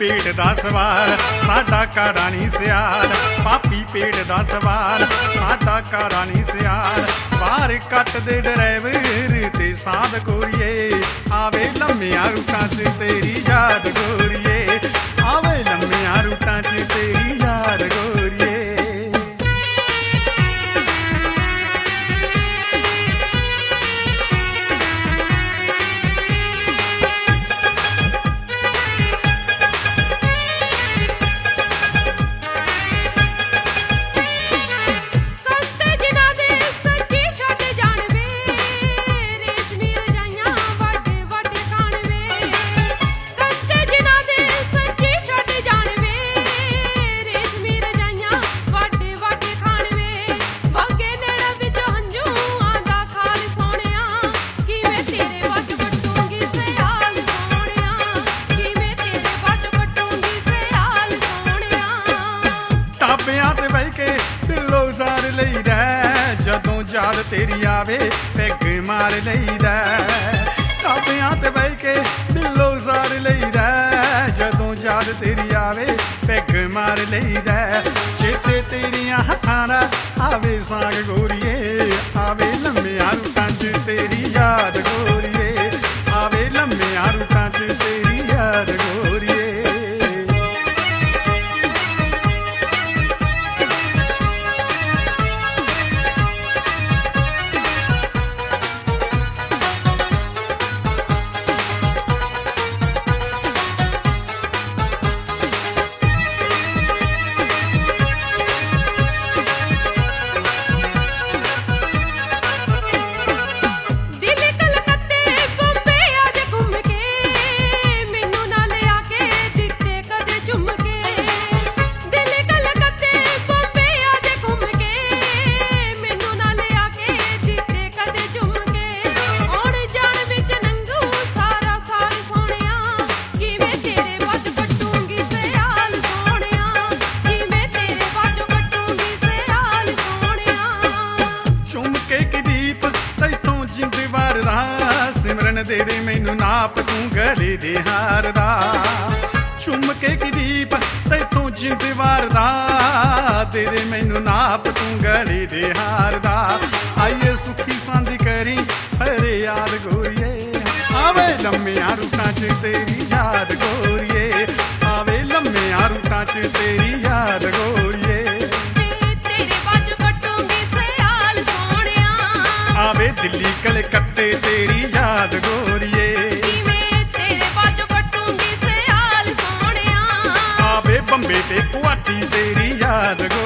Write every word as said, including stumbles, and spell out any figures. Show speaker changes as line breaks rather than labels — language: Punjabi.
ਪੇਟ ਦਾ ਸਵਾਲ ਸਾਡਾ ਘਰਾਂ ਨੀ ਸਿਆਲ, ਪਾਪੀ ਪੇਟ ਦਾ ਸਵਾਲ ਸਾਡਾ ਘਰਾਂ ਨੀ ਸਿਆਲ। ਬਾਹਰ ਕੱਟ ਦੇ ਡਰਾਈਵਰ ਤੇ ਸਾਧ ਗੋਰੀਏ, ਆਵੇ ਲੰਮੀਆਂ ਰੂਟਾਂ 'ਚ ਤੇਰੀ ਯਾਦ ਗੋਰੀਏ, ਆਵੇ ਲੰਮੀਆਂ ਰੂਟਾਂ 'ਚ ਤੇਰੀ ਯਾਦ ਗੋਰੀਏ। ਢਾਬਿਆਂ ਤੇ ਬਹਿ ਕੇ ਦਿਲੋਂ ਜ਼ਾਰ ਲਈਦਾ, ਜਦੋਂ ਯਾਦ ਤੇਰੀ ਆਵੇ ਪੈਗ ਮਾਰ ਲਈਦਾ। ਢਾਬਿਆਂ ਤੇ ਬਹਿ ਕੇ ਦਿਲੋਂ ਜ਼ਾਰ ਲਈਦਾ, ਜਦੋਂ ਯਾਦ ਤੇਰੀ ਆਵੇ ਪੈਗ ਮਾਰ ਲਈਦਾ। ਚੇਤੇ ਤੇਰੀਆਂ ਹੱਥਾਂ ਦਾ ਆਵੇ ਸਾਗ ਗੋਰੀਏ, ਆਵੇ ਲੰਮੀਆਂ ਰੂਟਾਂ 'ਚ ਤੇਰੀ ਯਾਦ ਗੋਰੀਏ, ਆਵੇ ਲੰਮੀਆਂ ਰੂਟਾਂ 'ਚ ਤੇਰੀ ਯਾਦ ਗੋਰੀਏ। ਸਿਮਰਨ ਦੇ ਦੇ ਮੈਨੂੰ ਨਾਪ ਤੂੰ ਗਲੇ ਦੇ ਹਾਰ ਦਾ, ਚੁੰਮ ਕੇ ਕੀ ਦੀਪ ਤੈਥੋਂ ਜਿੰਦ ਵਾਰਦਾ, ਦੇ ਦੇ ਮੈਨੂੰ ਨਾਪ ਤੂੰ ਗਲੇ ਦੇ ਹਾਰ ਦਾ। ਆਈਏ ਸੁਖੀ ਸੰਦ ਕਰੀ ਹਰੇ ਯਾਦ ਗੋਰੀਏ, ਆਵੇ ਲੰਮੀਆਂ ਰੂਟਾਂ 'ਚ ਤੇਰੀ ਯਾਦ ਗੋਰੀਏ, ਆਵੇ ਲੰਮੀਆਂ ਰੂਟਾਂ 'ਚ ਤੇਰੀ ਯਾਦ ਗੋਰੀਏ। ਆਵੇ ਦਿੱਲੀ ਕਲਕੱਤੇ ਤੇਰੀ ਯਾਦ ਗੋਰੀਏ,
ਕਿਵੇਂ ਤੇਰੇ ਬਾਝੋਂ ਕੱਟੂੰਗੀ ਸਿਆਲ ਸੋਹਣਿਆ।
ਆਵੇ ਬੰਬੇ ਤੇ ਗੁਹਾਟੀ ਤੇਰੀ ਯਾਦ